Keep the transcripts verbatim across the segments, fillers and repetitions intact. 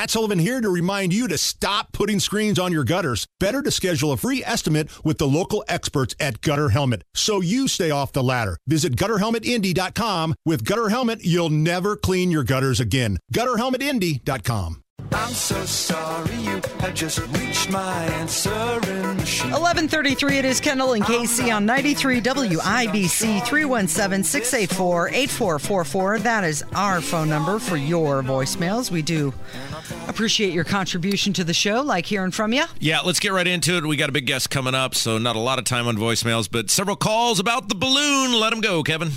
Matt Sullivan here to remind you to stop putting screens on your gutters. Better to schedule a free estimate with the local experts at Gutter Helmet so you stay off the ladder. Visit gutter helmet indy dot com. With Gutter Helmet, you'll never clean your gutters again. gutter helmet indy dot com. I'm so sorry you have just reached my answering machine. eleven thirty-three, it is Kendall and Casey on ninety-three W I B C. Three one seven, six eight four, eight four four four. That is our phone number for your voicemails. We do appreciate your contribution to the show, like hearing from you. Yeah, let's get right into it. We got a big guest coming up, so not a lot of time on voicemails, but several calls about the balloon. Let them go, Kevin.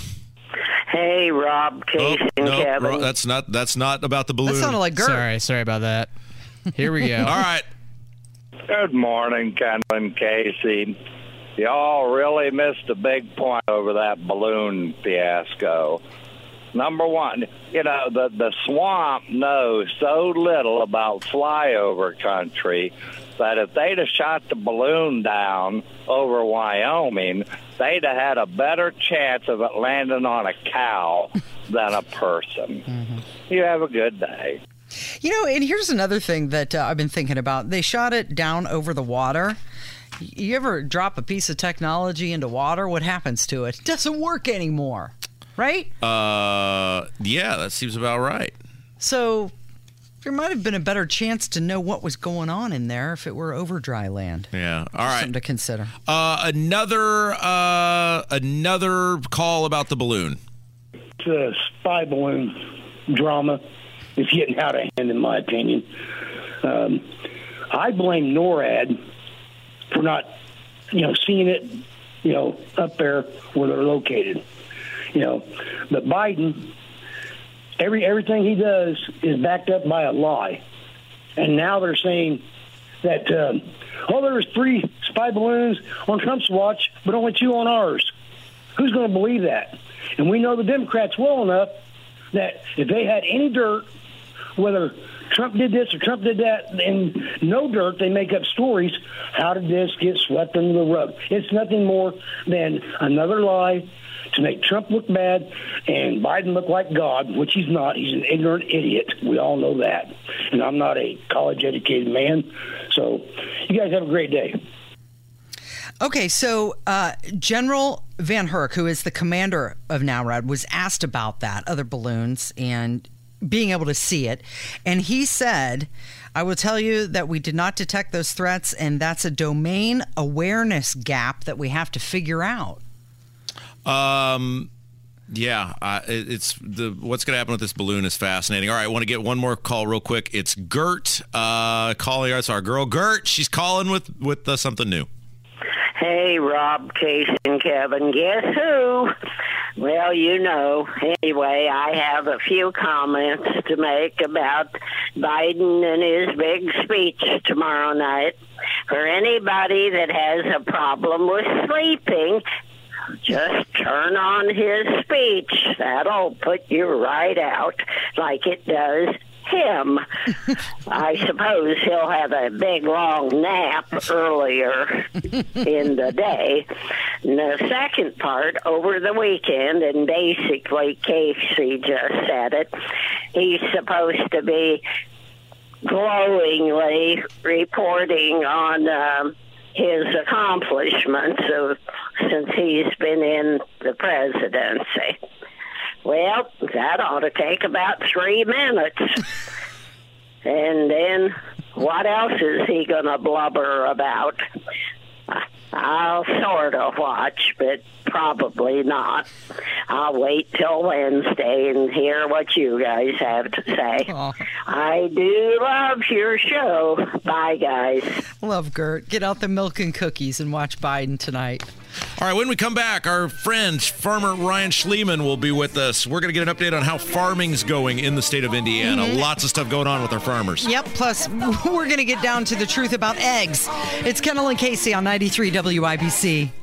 Hey, Rob, Casey, oh, and no, Kevin. Ro- that's not that's not about the balloon. That sounded like Gert. Sorry, sorry about that. Here we go. All right. Good morning, Ken and Casey. Y'all really missed a big point over that balloon fiasco. Number one, you know, the, the swamp knows so little about flyover country that if they'd have shot the balloon down over Wyoming, they'd have had a better chance of it landing on a cow than a person. Mm-hmm. You have a good day. You know, and here's another thing that uh, I've been thinking about. They shot it down over the water. You ever drop a piece of technology into water? What happens to it? It doesn't work anymore, right? Uh, yeah, that seems about right. So there might have been a better chance to know what was going on in there if it were over dry land. Yeah, all right. Something to consider. Uh, another uh, another call about the balloon. It's a spy balloon drama. It's getting out of hand, in my opinion. Um, I blame NORAD for not, you know, seeing it, you know, up there where they're located. You know, but Biden, every everything he does is backed up by a lie. And now they're saying that, um, oh, there was three spy balloons on Trump's watch, but only two on ours. Who's going to believe that? And we know the Democrats well enough that if they had any dirt, whether Trump did this or Trump did that, and no dirt, they make up stories. How did this get swept under the rug? It's nothing more than another lie to make Trump look bad and Biden look like God, which he's not. He's an ignorant idiot. We all know that. And I'm not a college-educated man. So you guys have a great day. Okay, so uh, General Van Herk, who is the commander of NORAD, was asked about that, other balloons, and being able to see it. And he said, I will tell you that we did not detect those threats, and that's a domain awareness gap that we have to figure out. Um, yeah, uh, it, it's the what's going to happen with this balloon is fascinating. All right, I want to get one more call real quick. It's Gert uh, calling. It's our girl Gert. She's calling with with uh, something new. Hey, Rob, Casey, and Kevin. Guess who? Well, you know. Anyway, I have a few comments to make about Biden and his big speech tomorrow night. For anybody that has a problem with sleeping, just turn on his speech. That'll put you right out like it does him. I suppose he'll have a big long nap earlier in the day. And the second part, over the weekend, and basically Casey just said it, he's supposed to be glowingly reporting on um, his accomplishments of, since he's been in the presidency. Well, that ought to take about three minutes. And then what else is he going to blubber about? I'll sort of watch, but probably not. I'll wait till Wednesday and hear what you guys have to say. Aww. I do love your show. Bye, guys. Love Gert. Get out the milk and cookies and watch Biden tonight. All right, when we come back, our friend, farmer Ryan Schleman, will be with us. We're going to get an update on how farming's going in the state of Indiana. Mm-hmm. Lots of stuff going on with our farmers. Yep, plus we're going to get down to the truth about eggs. It's Kendall and Casey on ninety-three W I B C.